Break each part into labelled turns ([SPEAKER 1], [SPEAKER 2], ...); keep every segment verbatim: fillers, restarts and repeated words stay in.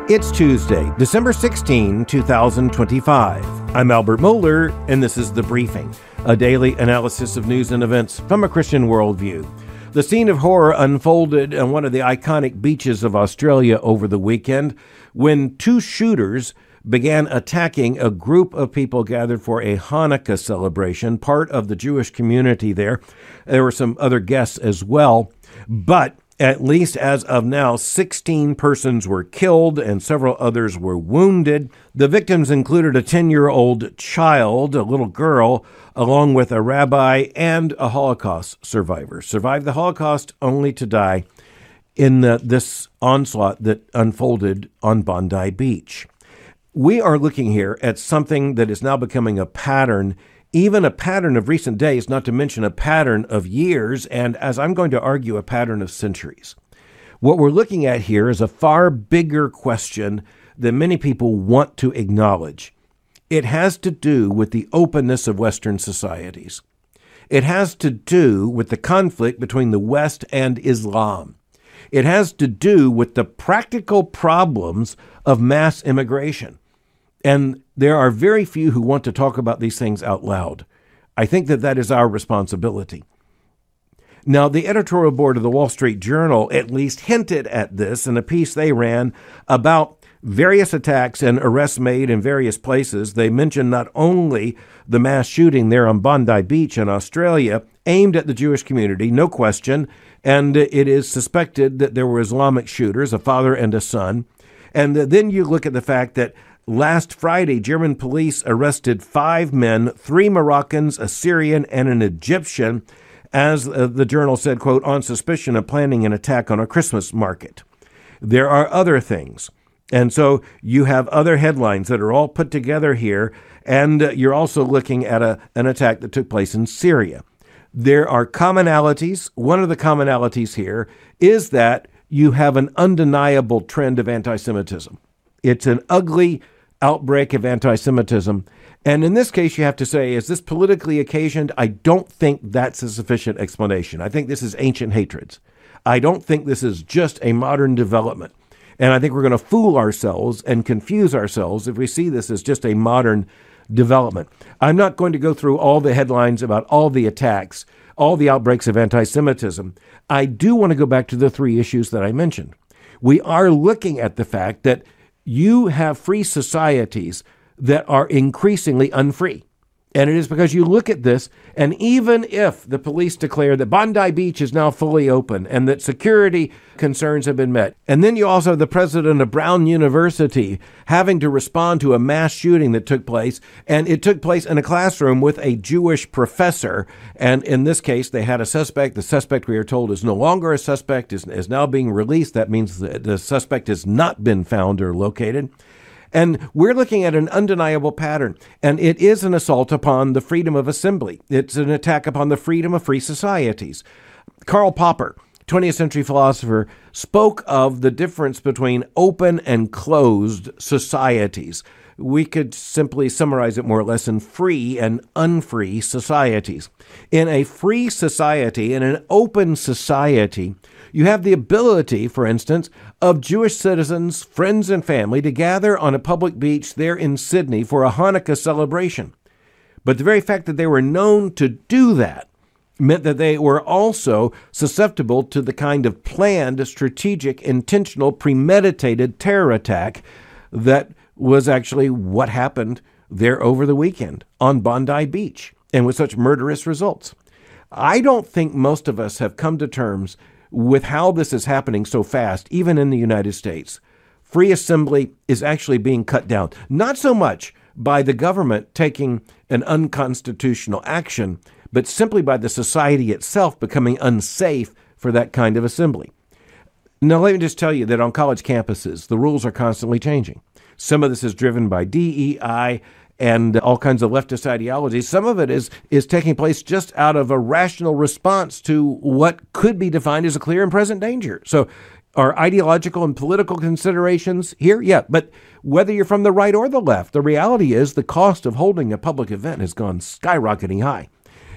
[SPEAKER 1] It's Tuesday, December sixteenth, twenty twenty-five. I'm Albert Mohler, and this is The Briefing, a daily analysis of news and events from a Christian worldview. The scene of horror unfolded on one of the iconic beaches of Australia over the weekend when two shooters began attacking a group of people gathered for a Hanukkah celebration, part of the Jewish community there. There were some other guests as well, but at least as of now, sixteen persons were killed and several others were wounded. The victims included a ten-year-old child, a little girl, along with a rabbi and a Holocaust survivor. Survived the Holocaust only to die in the, this onslaught that unfolded on Bondi Beach. We are looking here at something that is now becoming a pattern, even a pattern of recent days, not to mention a pattern of years, and as I'm going to argue, a pattern of centuries. What we're looking at here is a far bigger question than many people want to acknowledge. It has to do with the openness of Western societies. It has to do with the conflict between the West and Islam. It has to do with the practical problems of mass immigration. And there are very few who want to talk about these things out loud. I think that that is our responsibility. Now, the editorial board of the Wall Street Journal at least hinted at this in a piece they ran about various attacks and arrests made in various places. They mentioned not only the mass shooting there on Bondi Beach in Australia, aimed at the Jewish community, no question, and it is suspected that there were Islamic shooters, a father and a son. And then you look at the fact that last Friday, German police arrested five men, three Moroccans, a Syrian, and an Egyptian, as uh, the journal said, quote, on suspicion of planning an attack on a Christmas market. There are other things. And so you have other headlines that are all put together here, and uh, you're also looking at a, an attack that took place in Syria. There are commonalities. One of the commonalities here is that you have an undeniable trend of anti-Semitism. It's an ugly outbreak of anti-Semitism. And in this case, you have to say, is this politically occasioned? I don't think that's a sufficient explanation. I think this is ancient hatreds. I don't think this is just a modern development. And I think we're going to fool ourselves and confuse ourselves if we see this as just a modern development. I'm not going to go through all the headlines about all the attacks, all the outbreaks of anti-Semitism. I do want to go back to the three issues that I mentioned. We are looking at the fact that you have free societies that are increasingly unfree. And it is because you look at this, and even if the police declare that Bondi Beach is now fully open and that security concerns have been met, and then you also have the president of Brown University having to respond to a mass shooting that took place, and it took place in a classroom with a Jewish professor, and in this case, they had a suspect. The suspect, we are told, is no longer a suspect, is, is now being released. That means the, the suspect has not been found or located. And we're looking at an undeniable pattern, and it is an assault upon the freedom of assembly. It's an attack upon the freedom of free societies. Karl Popper, twentieth century philosopher, spoke of the difference between open and closed societies. We could simply summarize it more or less in free and unfree societies. In a free society, in an open society, you have the ability, for instance, of Jewish citizens, friends, and family to gather on a public beach there in Sydney for a Hanukkah celebration. But the very fact that they were known to do that meant that they were also susceptible to the kind of planned, strategic, intentional, premeditated terror attack that was actually what happened there over the weekend on Bondi Beach, and with such murderous results. I don't think most of us have come to terms with how this is happening so fast, even in the United States. Free assembly is actually being cut down, not so much by the government taking an unconstitutional action, but simply by the society itself becoming unsafe for that kind of assembly. Now, let me just tell you that on college campuses, the rules are constantly changing. Some of this is driven by D E I and all kinds of leftist ideologies. Some of it is is taking place just out of a rational response to what could be defined as a clear and present danger. So are ideological and political considerations here? Yeah, but whether you're from the right or the left, the reality is the cost of holding a public event has gone skyrocketing high.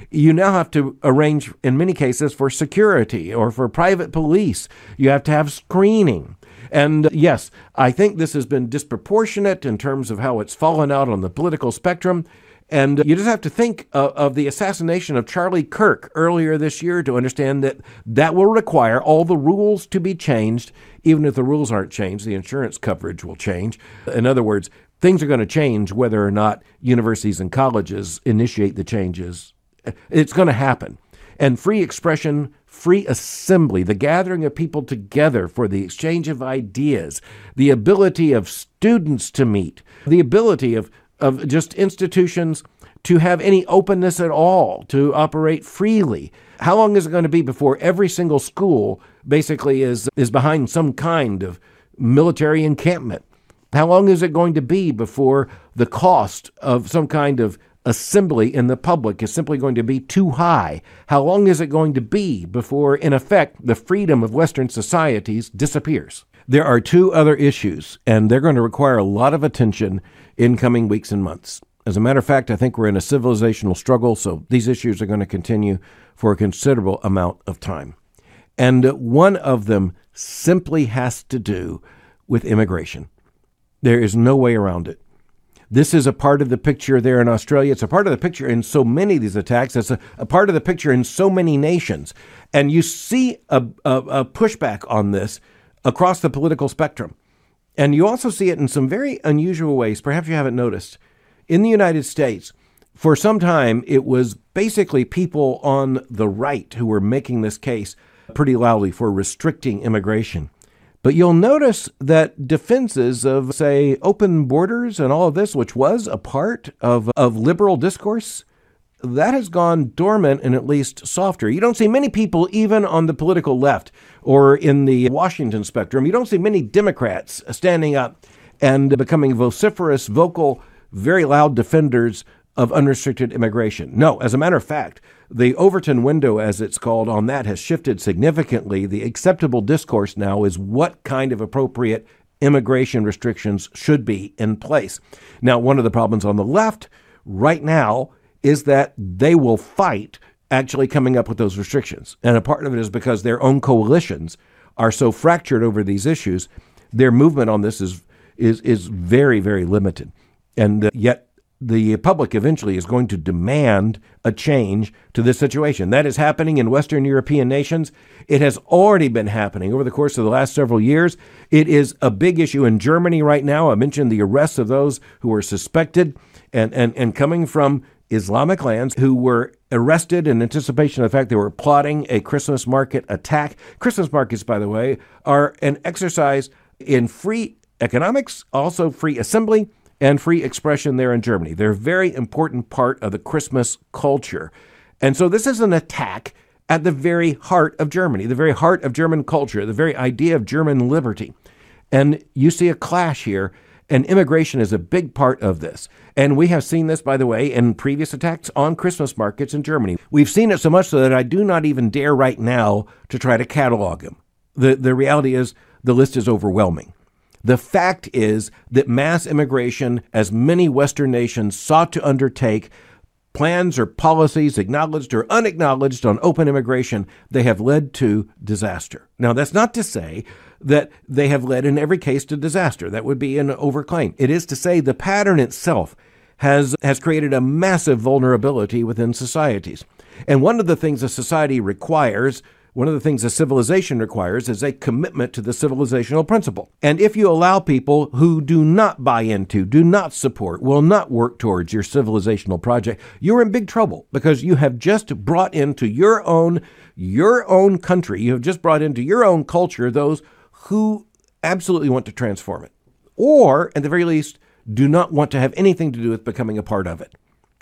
[SPEAKER 1] You now have to arrange, in many cases, for security or for private police. You have to have screening. And yes, I think this has been disproportionate in terms of how it's fallen out on the political spectrum. And you just have to think of, of the assassination of Charlie Kirk earlier this year to understand that that will require all the rules to be changed. Even if the rules aren't changed, the insurance coverage will change. In other words, things are going to change whether or not universities and colleges initiate the changes. It's going to happen. And free expression, free assembly, the gathering of people together for the exchange of ideas, the ability of students to meet, the ability of, of just institutions to have any openness at all, to operate freely. How long is it going to be before every single school basically is, is behind some kind of military encampment? How long is it going to be before the cost of some kind of assembly in the public is simply going to be too high? How long is it going to be before, in effect, the freedom of Western societies disappears? There are two other issues, and they're going to require a lot of attention in coming weeks and months. As a matter of fact, I think we're in a civilizational struggle, so these issues are going to continue for a considerable amount of time. And one of them simply has to do with immigration. There is no way around it. This is a part of the picture there in Australia. It's a part of the picture in so many of these attacks. It's a, a part of the picture in so many nations. And you see a, a, a pushback on this across the political spectrum. And you also see it in some very unusual ways. Perhaps you haven't noticed. In the United States, for some time, it was basically people on the right who were making this case pretty loudly for restricting immigration. But you'll notice that defenses of, say, open borders and all of this, which was a part of, of liberal discourse, that has gone dormant and at least softer. You don't see many people, even on the political left or in the Washington spectrum, you don't see many Democrats standing up and becoming vociferous, vocal, very loud defenders of unrestricted immigration. No, as a matter of fact, the Overton window, as it's called, on that has shifted significantly. The acceptable discourse now is what kind of appropriate immigration restrictions should be in place. Now, one of the problems on the left right now is that they will fight actually coming up with those restrictions. And a part of it is because their own coalitions are so fractured over these issues. Their movement on this is is is very, very limited. And uh, yet the public eventually is going to demand a change to this situation. That is happening in Western European nations. It has already been happening over the course of the last several years. It is a big issue in Germany right now. I mentioned the arrests of those who were suspected and, and, and coming from Islamic lands who were arrested in anticipation of the fact they were plotting a Christmas market attack. Christmas markets, by the way, are an exercise in free economics, also free assembly, and free expression there in Germany. They're a very important part of the Christmas culture. And so this is an attack at the very heart of Germany, the very heart of German culture, the very idea of German liberty. And you see a clash here, and immigration is a big part of this. And we have seen this, by the way, in previous attacks on Christmas markets in Germany. We've seen it so much so that I do not even dare right now to try to catalog them. The, the reality is the list is overwhelming. The fact is that mass immigration, as many Western nations sought to undertake, plans or policies, acknowledged or unacknowledged, on open immigration, they have led to disaster. Now, that's not to say that they have led in every case to disaster. That would be an overclaim. It is to say the pattern itself has, has created a massive vulnerability within societies. And one of the things a society requires, one of the things a civilization requires, is a commitment to the civilizational principle. And if you allow people who do not buy into, do not support, will not work towards your civilizational project, you're in big trouble, because you have just brought into your own, your own country, you have just brought into your own culture those who absolutely want to transform it, or at the very least, do not want to have anything to do with becoming a part of it.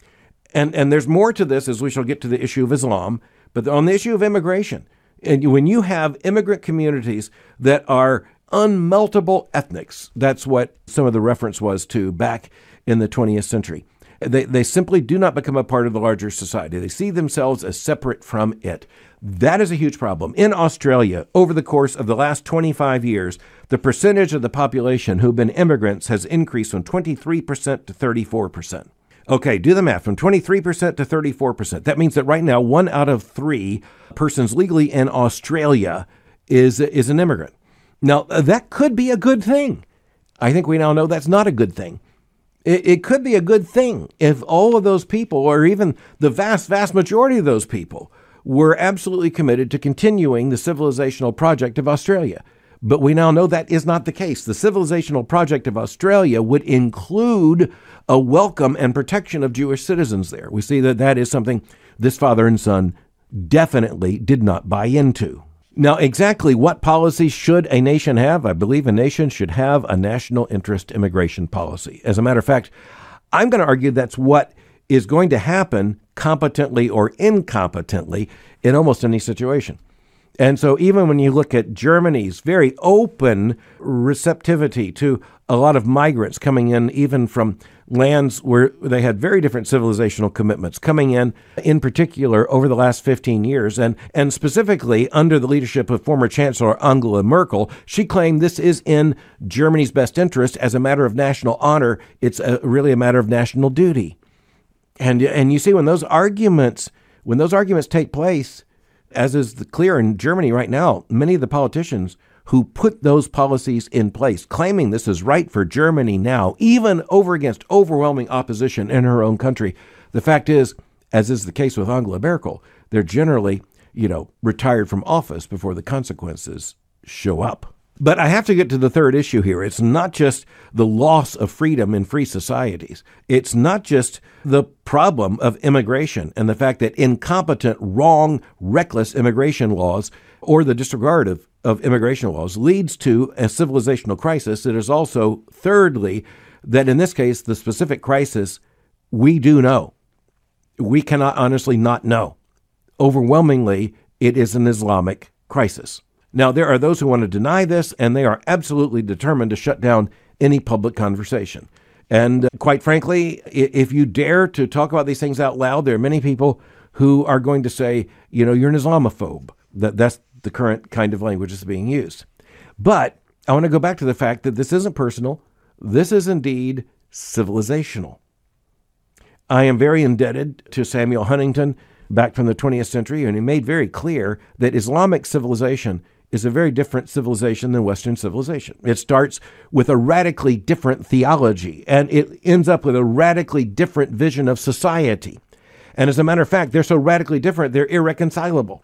[SPEAKER 1] And, and there's more to this as we shall get to the issue of Islam, but on the issue of immigration, and when you have immigrant communities that are unmeltable ethnics, that's what some of the reference was to back in the twentieth century. They, they simply do not become a part of the larger society. They see themselves as separate from it. That is a huge problem. In Australia, over the course of the last twenty-five years, the percentage of the population who've been immigrants has increased from twenty-three percent to thirty-four percent. Okay, do the math. From twenty-three percent to thirty-four percent. That means that right now, one out of three persons legally in Australia is, is an immigrant. Now, that could be a good thing. I think we now know that's not a good thing. It, it could be a good thing if all of those people, or even the vast, vast majority of those people, were absolutely committed to continuing the civilizational project of Australia. But we now know that is not the case. The civilizational project of Australia would include a welcome and protection of Jewish citizens there. We see that that is something this father and son definitely did not buy into. Now, exactly what policies should a nation have? I believe a nation should have a national interest immigration policy. As a matter of fact, I'm going to argue that's what is going to happen competently or incompetently in almost any situation. And so even when you look at Germany's very open receptivity to a lot of migrants coming in, even from lands where they had very different civilizational commitments coming in, in particular over the last fifteen years, and, and specifically under the leadership of former Chancellor Angela Merkel, she claimed this is in Germany's best interest as a matter of national honor. It's a, really a matter of national duty. And, and you see, when those arguments, when those arguments take place, as is clear in Germany right now, many of the politicians who put those policies in place, claiming this is right for Germany now, even over against overwhelming opposition in her own country. The fact is, as is the case with Angela Merkel, they're generally, you know, retired from office before the consequences show up. But I have to get to the third issue here. It's not just the loss of freedom in free societies. It's not just the problem of immigration and the fact that incompetent, wrong, reckless immigration laws or the disregard of, of immigration laws leads to a civilizational crisis. It is also, thirdly, that in this case, the specific crisis we do know. We cannot honestly not know. Overwhelmingly, it is an Islamic crisis. Now, there are those who want to deny this, and they are absolutely determined to shut down any public conversation. And uh, quite frankly, if you dare to talk about these things out loud, there are many people who are going to say, you know, you're an Islamophobe. That that's the current kind of language that's being used. But I want to go back to the fact that this isn't personal. This is indeed civilizational. I am very indebted to Samuel Huntington back from the twentieth century, and he made very clear that Islamic civilization is a very different civilization than Western civilization. It starts with a radically different theology, and it ends up with a radically different vision of society. And as a matter of fact, they're so radically different, they're irreconcilable.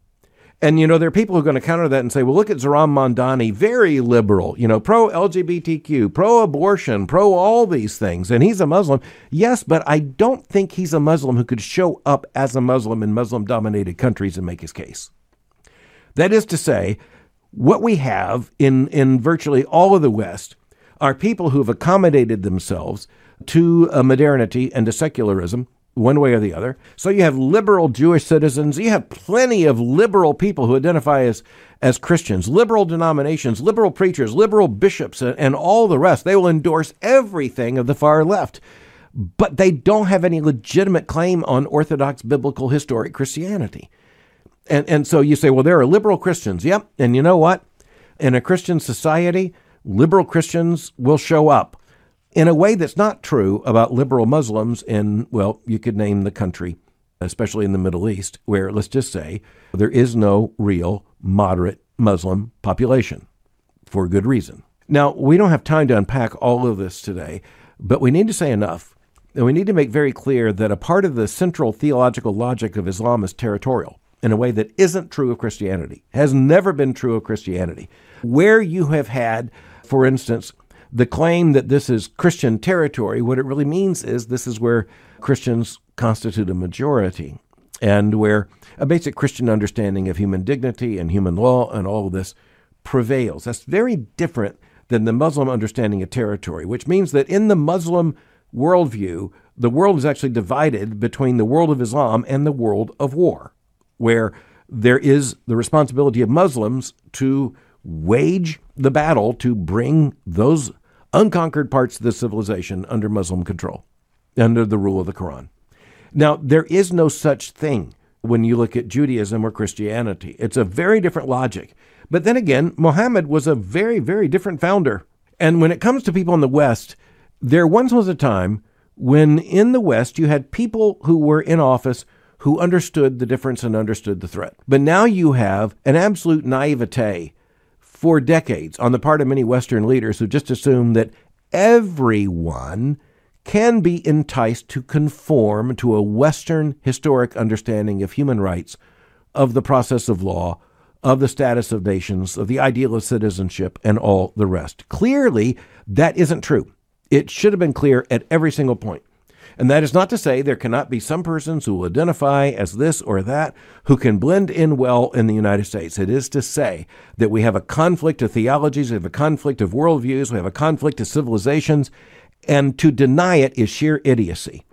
[SPEAKER 1] And, you know, there are people who are going to counter that and say, well, look at Zohran Mamdani, very liberal, you know, pro-L G B T Q, pro-abortion, pro all these things. And he's a Muslim. Yes, but I don't think he's a Muslim who could show up as a Muslim in Muslim-dominated countries and make his case. That is to say, what we have in, in virtually all of the West are people who have accommodated themselves to a modernity and to secularism, one way or the other. So you have liberal Jewish citizens. You have plenty of liberal people who identify as, as Christians, liberal denominations, liberal preachers, liberal bishops, and, and all the rest. They will endorse everything of the far left, but they don't have any legitimate claim on Orthodox biblical historic Christianity. And, and so you say, well, there are liberal Christians. Yep. And you know what? In a Christian society, liberal Christians will show up in a way that's not true about liberal Muslims in, well, you could name the country, especially in the Middle East, where, let's just say, there is no real moderate Muslim population for good reason. Now, we don't have time to unpack all of this today, but we need to say enough. And we need to make very clear that a part of the central theological logic of Islam is territorial in a way that isn't true of Christianity, has never been true of Christianity. Where you have had, for instance, the claim that this is Christian territory, what it really means is this is where Christians constitute a majority and where a basic Christian understanding of human dignity and human law and all of this prevails. That's very different than the Muslim understanding of territory, which means that in the Muslim worldview, the world is actually divided between the world of Islam and the world of war, where there is the responsibility of Muslims to wage the battle to bring those unconquered parts of the civilization under Muslim control, under the rule of the Quran. Now, there is no such thing when you look at Judaism or Christianity. It's a very different logic. But then again, Muhammad was a very, very different founder. And when it comes to people in the West, there once was a time when in the West you had people who were in office who understood the difference and understood the threat. But now you have an absolute naivete for decades on the part of many Western leaders who just assume that everyone can be enticed to conform to a Western historic understanding of human rights, of the process of law, of the status of nations, of the ideal of citizenship, and all the rest. Clearly, that isn't true. It should have been clear at every single point. And that is not to say there cannot be some persons who will identify as this or that who can blend in well in the United States. It is to say that we have a conflict of theologies, we have a conflict of worldviews, we have a conflict of civilizations, and to deny it is sheer idiocy.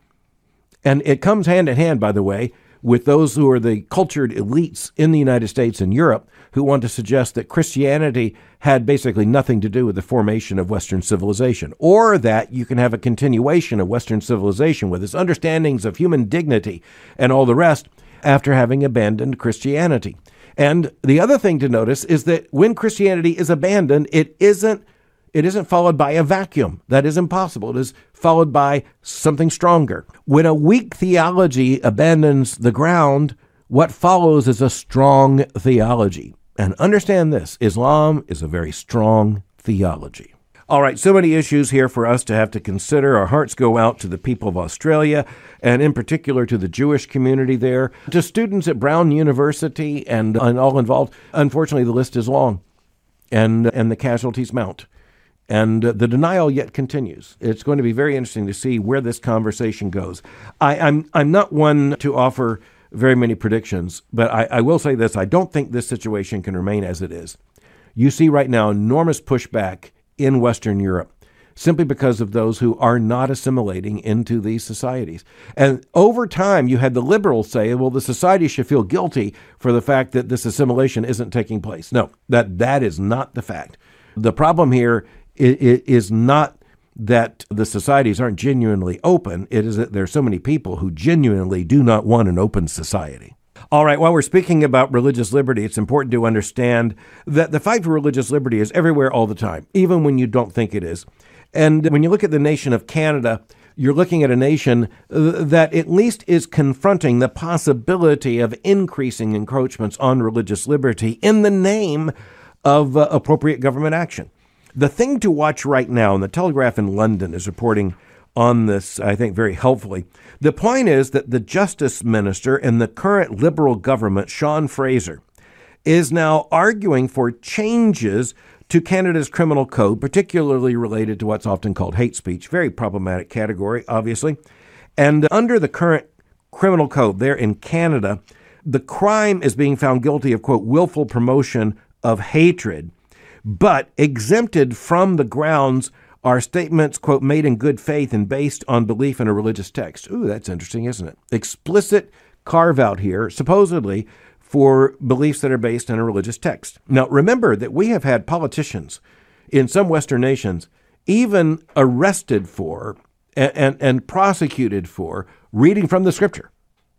[SPEAKER 1] And it comes hand in hand, by the way, with those who are the cultured elites in the United States and Europe who want to suggest that Christianity had basically nothing to do with the formation of Western civilization, or that you can have a continuation of Western civilization with its understandings of human dignity and all the rest after having abandoned Christianity. And the other thing to notice is that when Christianity is abandoned, it isn't It isn't followed by a vacuum. That is impossible. It is followed by something stronger. When a weak theology abandons the ground, what follows is a strong theology. And understand this, Islam is a very strong theology. All right, so many issues here for us to have to consider. Our hearts go out to the people of Australia, and in particular to the Jewish community there, to students at Brown University and, and all involved. Unfortunately, the list is long, and, and the casualties mount. And the denial yet continues. It's going to be very interesting to see where this conversation goes. I, I'm I'm not one to offer very many predictions, but I, I will say this. I don't think this situation can remain as it is. You see right now enormous pushback in Western Europe simply because of those who are not assimilating into these societies. And over time, you had the liberals say, well, the society should feel guilty for the fact that this assimilation isn't taking place. No, that that is not the fact. The problem here It is not that the societies aren't genuinely open. It is that there are so many people who genuinely do not want an open society. All right, while we're speaking about religious liberty, it's important to understand that the fight for religious liberty is everywhere all the time, even when you don't think it is. And when you look at the nation of Canada, you're looking at a nation that at least is confronting the possibility of increasing encroachments on religious liberty in the name of uh, appropriate government action. The thing to watch right now, and the Telegraph in London is reporting on this, I think, very helpfully. The point is that the Justice Minister in the current Liberal government, Sean Fraser, is now arguing for changes to Canada's criminal code, particularly related to what's often called hate speech. Very problematic category, obviously. And under the current criminal code there in Canada, the crime is being found guilty of, quote, willful promotion of hatred. But exempted from the grounds are statements, quote, made in good faith and based on belief in a religious text. Ooh, that's interesting, isn't it? Explicit carve out here, supposedly, for beliefs that are based in a religious text. Now, remember that we have had politicians in some Western nations even arrested for and, and, and prosecuted for reading from the Scripture.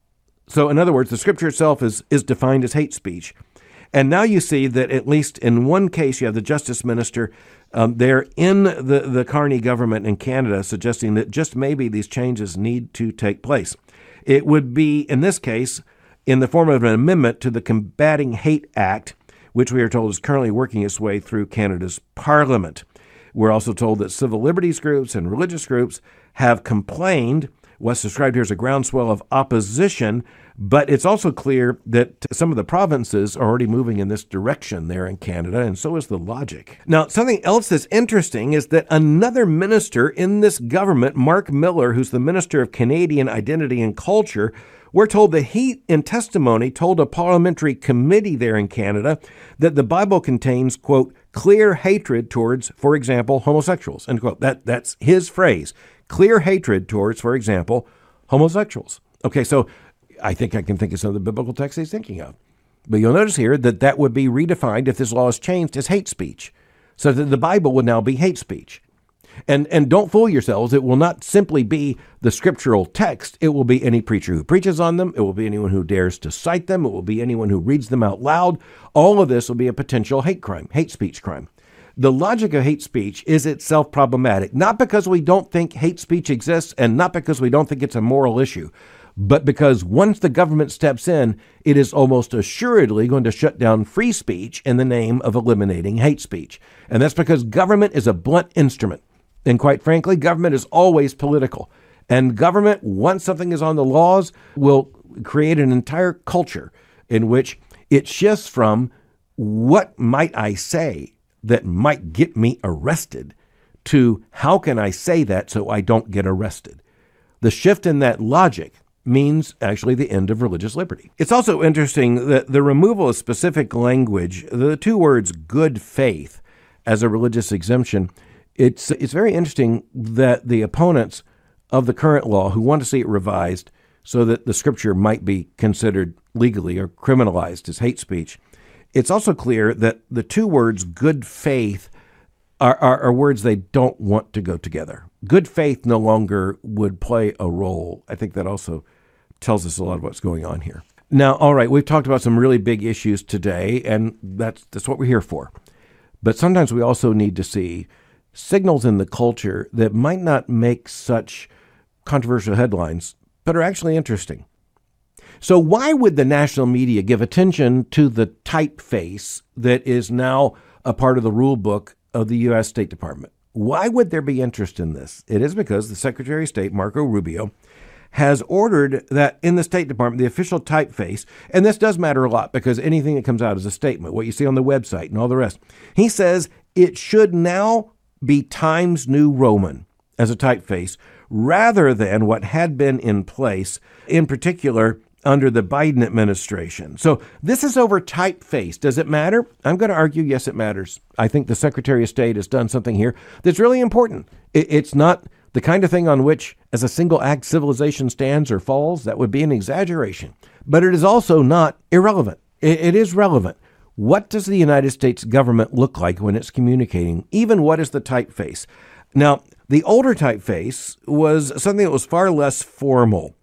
[SPEAKER 1] So, in other words, the Scripture itself is, is defined as hate speech. And now you see that at least in one case, you have the Justice Minister um, there in the, the Carney government in Canada suggesting that just maybe these changes need to take place. It would be, in this case, in the form of an amendment to the Combating Hate Act, which we are told is currently working its way through Canada's Parliament. We're also told that civil liberties groups and religious groups have complained. What's described here as a groundswell of opposition, but it's also clear that some of the provinces are already moving in this direction there in Canada, and so is the logic. Now, something else that's interesting is that another minister in this government, Mark Miller, who's the Minister of Canadian Identity and Culture, we're told that he, in testimony, told a parliamentary committee there in Canada that the Bible contains, quote, clear hatred towards, for example, homosexuals, end quote. That, that's his phrase. Clear hatred towards, for example, homosexuals. Okay, so I think I can think of some of the biblical texts he's thinking of. But you'll notice here that that would be redefined if this law is changed as hate speech. So that the Bible would now be hate speech. And and don't fool yourselves. It will not simply be the scriptural text. It will be any preacher who preaches on them. It will be anyone who dares to cite them. It will be anyone who reads them out loud. All of this will be a potential hate crime, hate speech crime. The logic of hate speech is itself problematic, not because we don't think hate speech exists and not because we don't think it's a moral issue, but because once the government steps in, it is almost assuredly going to shut down free speech in the name of eliminating hate speech. And that's because government is a blunt instrument. And quite frankly, government is always political. And government, once something is on the laws, will create an entire culture in which it shifts from what might I say that might get me arrested to how can I say that so I don't get arrested. The shift in that logic means actually the end of religious liberty. It's also interesting that the removal of specific language, the two words good faith as a religious exemption, it's it's very interesting that the opponents of the current law who want to see it revised so that the scripture might be considered legally or criminalized as hate speech, it's also clear that the two words good faith are, are, are words they don't want to go together. Good faith no longer would play a role. I think that also tells us a lot of what's going on here. Now, all right, we've talked about some really big issues today, and that's that's what we're here for. But sometimes we also need to see signals in the culture that might not make such controversial headlines, but are actually interesting. So why would the national media give attention to the typeface that is now a part of the rule book of the U S State Department? Why would there be interest in this? It is because the Secretary of State, Marco Rubio, has ordered that in the State Department, the official typeface, and this does matter a lot because anything that comes out is a statement, what you see on the website and all the rest. He says it should now be Times New Roman as a typeface rather than what had been in place, in particular under the Biden administration. So this is over typeface. Does it matter? I'm going to argue, yes, it matters. I think the Secretary of State has done something here that's really important. It's not the kind of thing on which, as a single act, civilization stands or falls. That would be an exaggeration. But it is also not irrelevant. It is relevant. What does the United States government look like when it's communicating? Even what is the typeface? Now, the older typeface was something that was far less formal.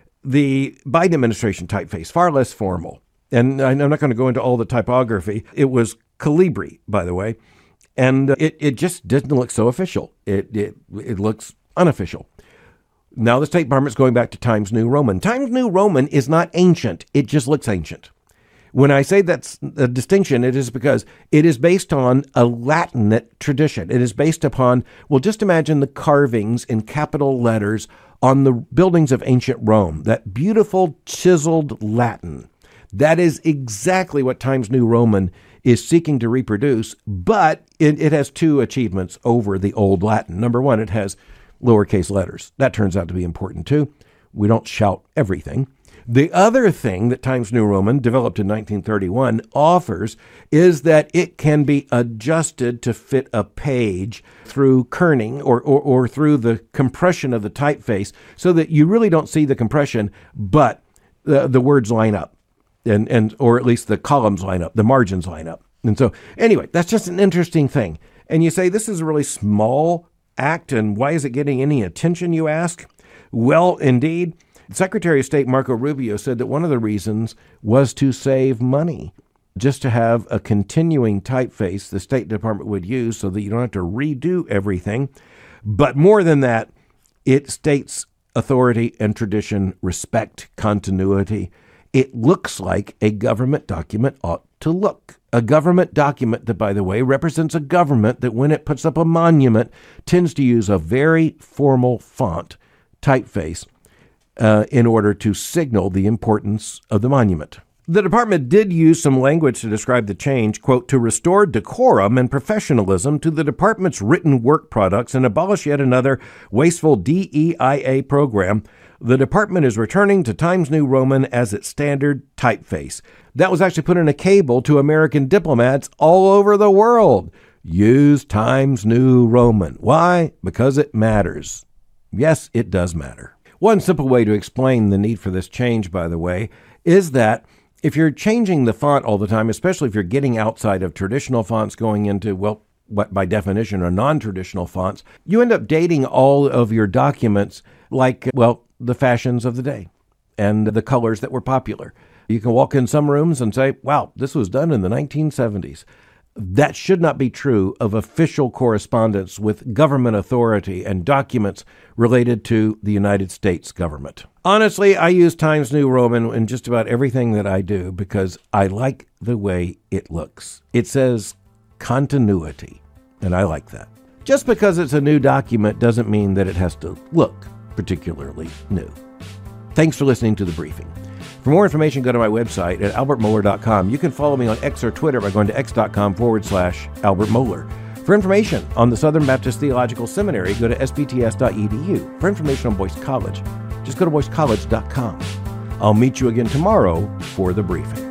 [SPEAKER 1] The Biden administration typeface, far less formal. And I'm not going to go into all the typography. It was Calibri, by the way. And it, it just didn't look so official. It, it, it looks unofficial. Now the State Department's going back to Times New Roman. Times New Roman is not ancient. It just looks ancient. When I say that's a distinction, it is because it is based on a Latinate tradition. It is based upon, well, just imagine the carvings in capital letters on the buildings of ancient Rome, that beautiful chiseled Latin. That is exactly what Times New Roman is seeking to reproduce, but it, it has two achievements over the old Latin. Number one, it has lowercase letters. That turns out to be important too. We don't shout everything. The other thing that Times New Roman, developed in nineteen thirty-one, offers is that it can be adjusted to fit a page through kerning or, or, or through the compression of the typeface so that you really don't see the compression, but the, the words line up, and, and or at least the columns line up, the margins line up. And so anyway, that's just an interesting thing. And you say, this is a really small act, and why is it getting any attention, you ask? Well, indeed. Secretary of State Marco Rubio said that one of the reasons was to save money, just to have a continuing typeface the State Department would use so that you don't have to redo everything. But more than that, it states authority and tradition, respect continuity. It looks like a government document ought to look. A government document that, by the way, represents a government that when it puts up a monument tends to use a very formal font, typeface, Uh, in order to signal the importance of the monument. The department did use some language to describe the change, quote, to restore decorum and professionalism to the department's written work products and abolish yet another wasteful D E I A program. The department is returning to Times New Roman as its standard typeface. That was actually put in a cable to American diplomats all over the world. Use Times New Roman. Why? Because it matters. Yes, it does matter. One simple way to explain the need for this change, by the way, is that if you're changing the font all the time, especially if you're getting outside of traditional fonts going into, well, what by definition are non-traditional fonts, you end up dating all of your documents like, well, the fashions of the day and the colors that were popular. You can walk in some rooms and say, wow, this was done in the nineteen seventies. that should not be true of official correspondence with government authority and documents related to the United States government. Honestly, I use Times New Roman in just about everything that I do because I like the way it looks. It says continuity, and I like that. Just because it's a new document doesn't mean that it has to look particularly new. Thanks for listening to The Briefing. For more information, go to my website at albert mohler dot com. You can follow me on X or Twitter by going to x.com forward slash Albert Mohler. For information on the Southern Baptist Theological Seminary, go to s b t s dot e d u. For information on Boyce College, just go to boyce college dot com. I'll meet you again tomorrow for The Briefing.